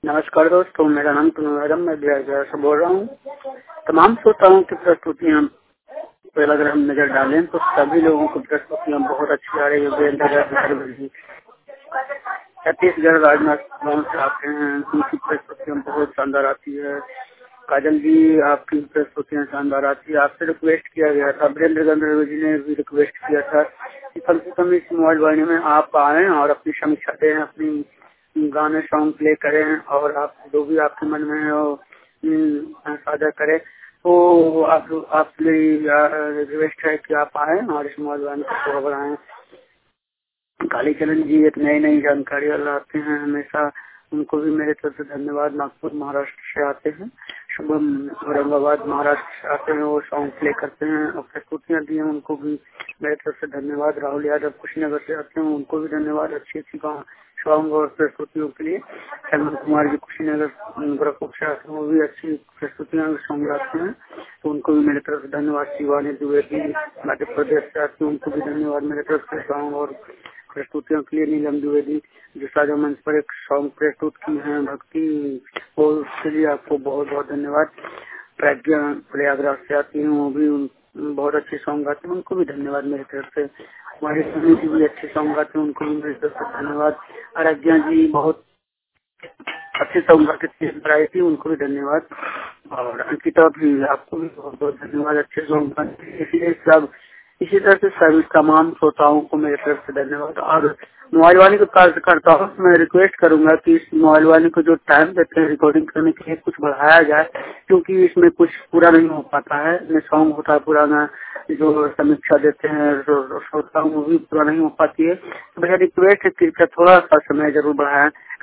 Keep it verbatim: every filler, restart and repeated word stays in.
नमस्कार दोस्तों, मेरा नाम कुमार मैडम, मैं बिहार से बोल रहा हूँ। तमाम श्रोताओं की प्रस्तुतियाँ पर अगर हम नजर डालें तो सभी लोगों की प्रस्तुतियाँ बहुत अच्छी आ रही है। छत्तीसगढ़ राजनाथ गाँव से आते हैं, उनकी प्रस्तुतियाँ बहुत शानदार आती है। काजल जी, आपकी प्रस्तुतियाँ शानदार आती है। आपसे रिक्वेस्ट किया गया था, वीरेंद्र गंधर्व जी ने भी रिक्वेस्ट किया था कि कम से कम इस मोबाइल वाहिनी में आप आए और अपनी समीक्षा दें, अपनी गाने सॉन्ग प्ले करें और आप जो भी आपके मन में है वो साझा करें। तो आप आपके लिए रिक्वेस्ट है कि आप आए और इस मोबाइल वाहिनी को पूरा बढ़ाएं। कालीचरण जी एक नई नई जानकारी लाते हैं हमेशा, उनको भी मेरे तरफ से धन्यवाद। नागपुर महाराष्ट्र से आते हैं। शुभम औरंगाबाद महाराष्ट्र से आते हैं, वो सॉन्ग प्ले करते हैं और प्रस्तुतियाँ दी हैं, उनको भी मेरे तरफ से धन्यवाद। राहुल यादव कुशीनगर से आते हैं, उनको भी धन्यवाद अच्छी अच्छी सॉन्ग और प्रस्तुतियों के लिए। हेमंत कुमार जी कुशीनगर गोरखपुर से आते हैं, वो भी अच्छी प्रस्तुतियाँ सॉन्ग गाते हैं, तो उनको भी मेरे तरफ से धन्यवाद। शिवानी द्विवेदी मध्य प्रदेश से आती है, उनको भी धन्यवाद मेरे तरफ से सॉन्ग और प्रस्तुतियों के लिए। नीलम द्विवेदी जो साझा मंच पर एक सॉन्ग प्रस्तुत की है भक्ति, वो उसके लिए आपको बहुत बहुत धन्यवाद। प्रज्ञा प्रयागराज से आती है, वो भी बहुत अच्छे सॉन्ग गाते हैं, उनको भी धन्यवाद मेरी तरफ से। हमारे सभी जी भी अच्छे सॉन्ग गाते हैं, उनको भी मेरी तरफ से धन्यवाद। आराध्या जी बहुत अच्छे सॉन्ग गाती थी, उनको भी धन्यवाद। और अंकिता भी, आपको भी बहुत बहुत धन्यवाद, अच्छे सॉन्ग गाते हैं। इसलिए सब इसी तरह से सभी तमाम श्रोताओं को मेरी तरफ से धन्यवाद। और मोबाइल वाले को कार्य करता हूँ, मैं रिक्वेस्ट करूंगा कि इस मोबाइल वाले को जो टाइम देते हैं रिकॉर्डिंग करने के लिए कुछ बढ़ाया जाए, क्योंकि इसमें कुछ पूरा नहीं हो पाता है। इसमें सॉन्ग होता है पुराना, जो समीक्षा देते हैं श्रोताओं वो भी पूरा नहीं हो पाती है। तो मेरा रिक्वेस्ट है कि थोड़ा सा समय जरूर बढ़ाएं।